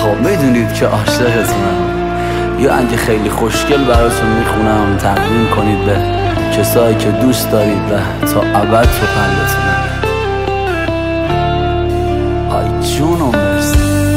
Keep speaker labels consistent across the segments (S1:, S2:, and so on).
S1: خب میدونید که عاشقتونم. یا اگه خیلی خوشگل براتون میخونم تقدیم کنید به کسایی که دوست دارید و تا ابد تو قلبتونم. آی جون و مرسی.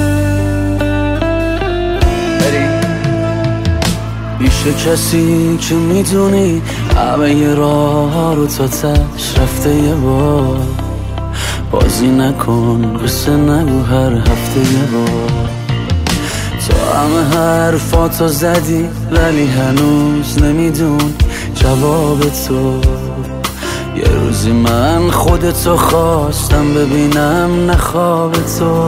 S1: پیش کسی که میدونی همه ی راه رو تا تش رفته یه بار، بازی نکن قصه نگو هر هفته یه بار. تو همه حرفاتو زدی ولی هنوز نمیدون جواب تو. یه روزی من خودتو خواستم ببینم نه خواب تو.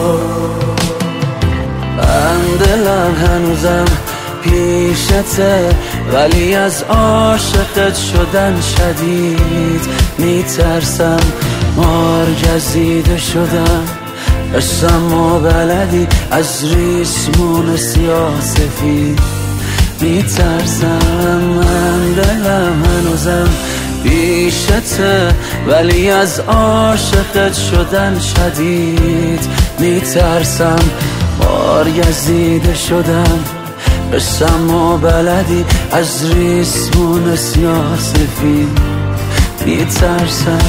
S1: من دلم هنوزم پیشته ولی از عاشقت شدن شدید میترسم. مارگزیده شدم قسم و بلدی از ریسمون سیاسفید میترسم. من دلم هنوزم پیشته ولی از عاشقت شدن شدید میترسم. مارگزیده شدم قسم و بلدی از ریسمون سیاسفید میترسم.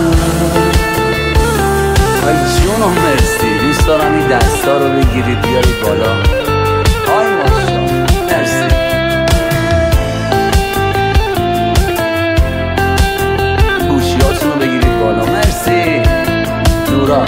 S1: آی جون و مرسی. دوست دارم این دستا رو بگیرید بیارید بالا. آی ماشا مرسی. گوشیاتون رو بگیرید بالا. مرسی نورا.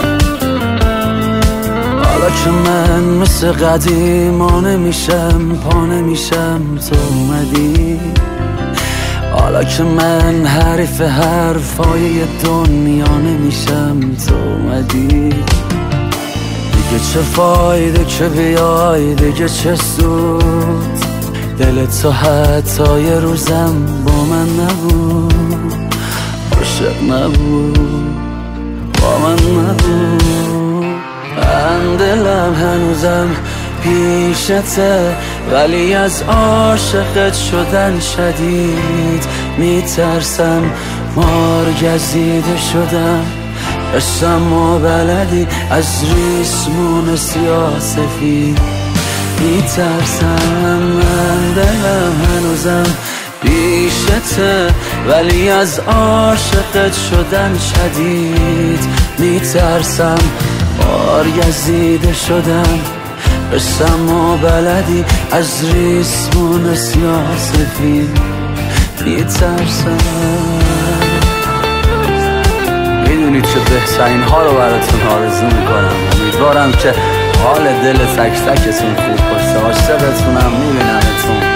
S1: حالا که من مثل قدیما نمیشم پا نمیشم تو اومدی. حالا که من حریف حرفای دنیا نمیشم تو اومدی. دیگه چه فایده که بیای دیگه چه سود. دل تو حتی یه روزم با من نبود. عاشق نبود با من نبود. من دلم هنوزم پیشته ولی از عاشقت شدن شدید میترسم. مارگزیده شدم قسم و بلدی از ریسمون سیاسفید میترسم. من دلم هنوزم پیشته ولی از عاشقت شدن شدید میترسم. مارگزیده شدم قسم و بلدی از ریسمون سیاسفید میترسم. میدونید چه بهترین ها رو براتون آرزو میکنم. امیدوارم که حال دل تک تکتون خوب باشه. عاشقتونم. میبینمتون.